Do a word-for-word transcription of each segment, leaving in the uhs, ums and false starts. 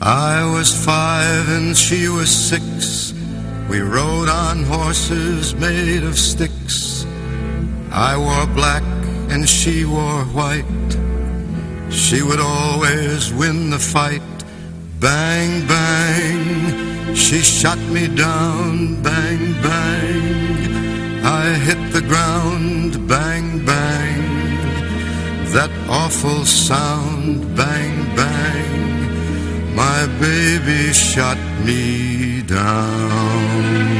I was five and she was six. We rode on horses made of sticks. I wore black and she wore white. She would always win the fight. Bang, bang, she shot me down. Bang, bang, I hit the ground. Bang, bang, that awful sound. Bang, bang, my baby shot me down.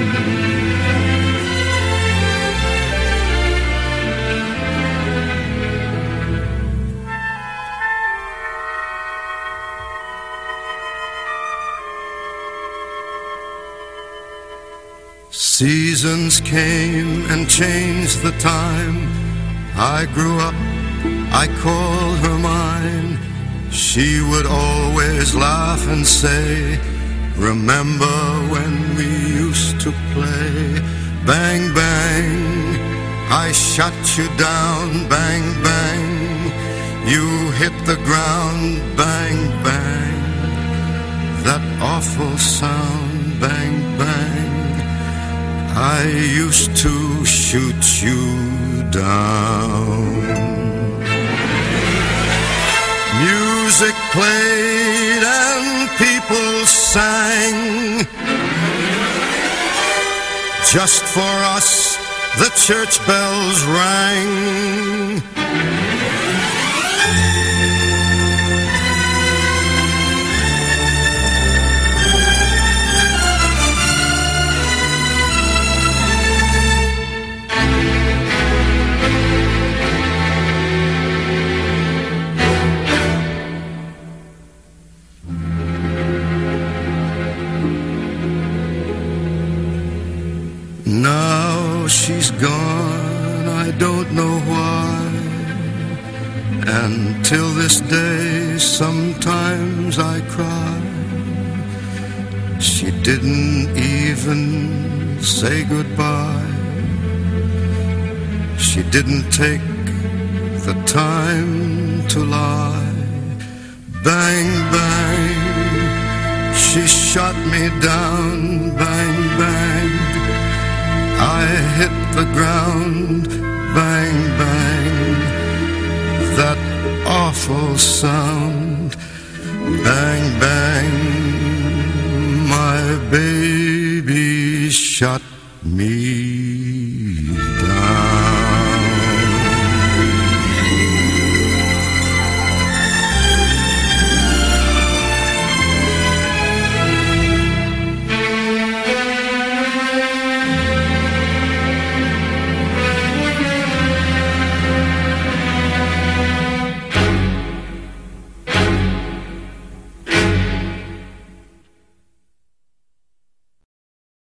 Seasons came and changed the time. I grew up, I called her mine. She would always laugh and say, remember when we used to play? Bang, bang, I shot you down. Bang, bang, you hit the ground. Bang, bang, that awful sound. Bang, bang, I used to shoot you down. Music played and people sang. Just for us, the church bells rang. Now she's gone, I don't know why. And till this day sometimes I cry. She didn't even say goodbye. She didn't take the time to lie. Bang, bang, she shot me down. Bang, bang, I hit the ground. Bang, bang, that awful sound. Bang, bang, my baby shot me down.